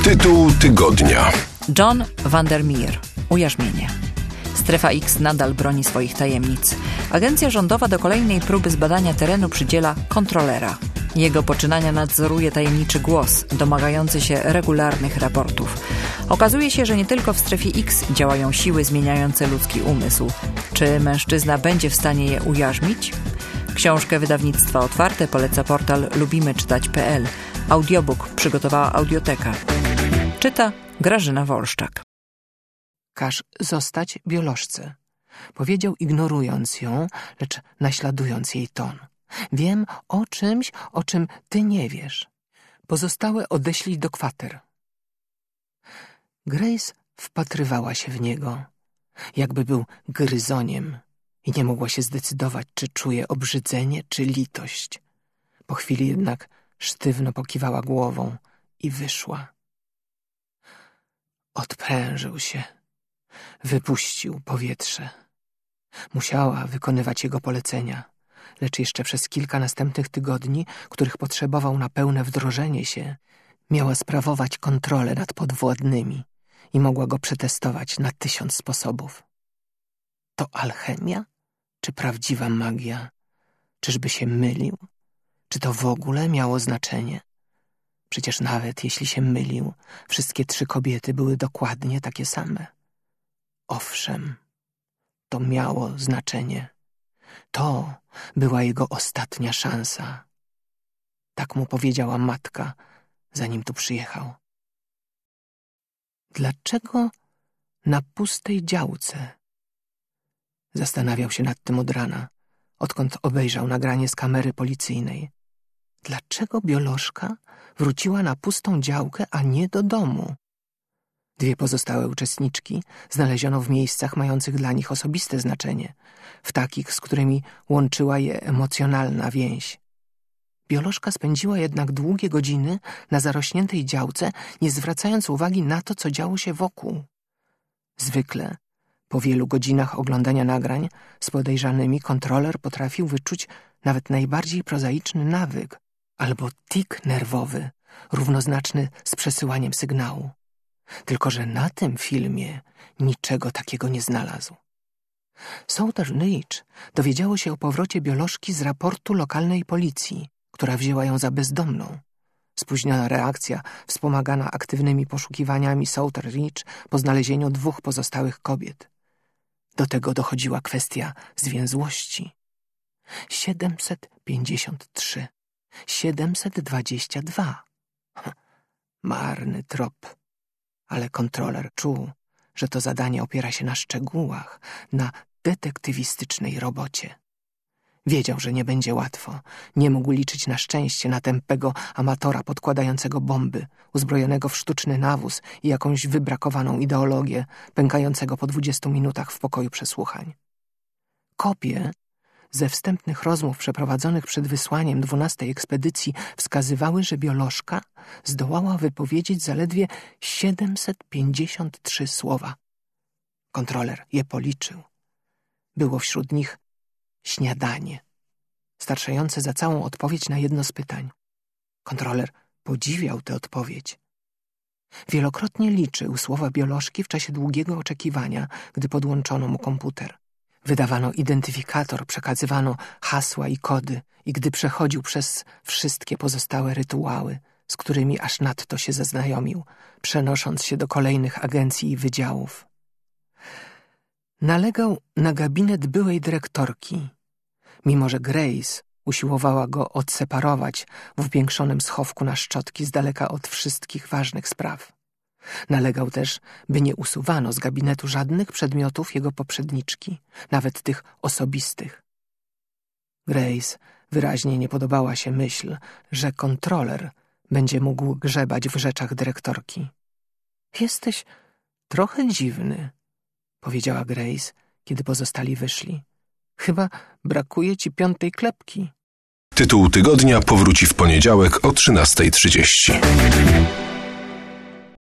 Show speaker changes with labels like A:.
A: Tytuł tygodnia.
B: John Vandermeer. Ujarzmienie. Strefa X nadal broni swoich tajemnic. Agencja rządowa do kolejnej próby zbadania terenu przydziela kontrolera. Jego poczynania nadzoruje tajemniczy głos, domagający się regularnych raportów. Okazuje się, że nie tylko w strefie X działają siły zmieniające ludzki umysł. Czy mężczyzna będzie w stanie je ujarzmić? Książkę wydawnictwa Otwarte poleca portal lubimyczytać.pl. Audiobook przygotowała Audioteka. Czyta Grażyna Wolszczak.
C: Każ zostać biolożce, powiedział, ignorując ją, lecz naśladując jej ton. Wiem o czymś, o czym ty nie wiesz. Pozostałe odeślij do kwater. Grace wpatrywała się w niego, jakby był gryzoniem i nie mogła się zdecydować, czy czuje obrzydzenie, czy litość. Po chwili jednak sztywno pokiwała głową i wyszła. Odprężył się. Wypuścił powietrze. Musiała wykonywać jego polecenia, lecz jeszcze przez kilka następnych tygodni, których potrzebował na pełne wdrożenie się, miała sprawować kontrolę nad podwładnymi i mogła go przetestować na 1000 sposobów. To alchemia? Czy prawdziwa magia? Czyżby się mylił? Czy to w ogóle miało znaczenie? Przecież nawet jeśli się mylił, wszystkie 3 kobiety były dokładnie takie same. Owszem, to miało znaczenie. To była jego ostatnia szansa. Tak mu powiedziała matka, zanim tu przyjechał. Dlaczego na pustej działce? Zastanawiał się nad tym od rana, odkąd obejrzał nagranie z kamery policyjnej. Dlaczego biolożka wróciła na pustą działkę, a nie do domu? 2 pozostałe uczestniczki znaleziono w miejscach mających dla nich osobiste znaczenie, w takich, z którymi łączyła je emocjonalna więź. Biolożka spędziła jednak długie godziny na zarośniętej działce, nie zwracając uwagi na to, co działo się wokół. Zwykle, po wielu godzinach oglądania nagrań z podejrzanymi, kontroler potrafił wyczuć nawet najbardziej prozaiczny nawyk albo tik nerwowy, równoznaczny z przesyłaniem sygnału. Tylko że na tym filmie niczego takiego nie znalazł. Southern Ridge dowiedziało się o powrocie biolożki z raportu lokalnej policji, która wzięła ją za bezdomną. Spóźniona reakcja, wspomagana aktywnymi poszukiwaniami Southern Ridge po znalezieniu 2 pozostałych kobiet. Do tego dochodziła kwestia zwięzłości. 753. 722. Marny trop. Ale kontroler czuł, że to zadanie opiera się na szczegółach, na detektywistycznej robocie. Wiedział, że nie będzie łatwo. Nie mógł liczyć na szczęście, na tępego amatora podkładającego bomby, uzbrojonego w sztuczny nawóz i jakąś wybrakowaną ideologię, pękającego po 20 minutach w pokoju przesłuchań. Kopie ze wstępnych rozmów przeprowadzonych przed wysłaniem 12. ekspedycji wskazywały, że biolożka zdołała wypowiedzieć zaledwie 753 słowa. Kontroler je policzył. Było wśród nich śniadanie, starczające za całą odpowiedź na jedno z pytań. Kontroler podziwiał tę odpowiedź. Wielokrotnie liczył słowa biolożki w czasie długiego oczekiwania, gdy podłączono mu komputer. Wydawano identyfikator, przekazywano hasła i kody i gdy przechodził przez wszystkie pozostałe rytuały, z którymi aż nadto się zaznajomił, przenosząc się do kolejnych agencji i wydziałów. Nalegał na gabinet byłej dyrektorki, mimo że Grace usiłowała go odseparować w upiększonym schowku na szczotki z daleka od wszystkich ważnych spraw. Nalegał też, by nie usuwano z gabinetu żadnych przedmiotów jego poprzedniczki, nawet tych osobistych. Grace wyraźnie nie podobała się myśl, że kontroler będzie mógł grzebać w rzeczach dyrektorki. Jesteś trochę dziwny, powiedziała Grace, kiedy pozostali wyszli. Chyba brakuje ci 5. klepki.
A: Tytuł tygodnia powróci w poniedziałek o 13:30.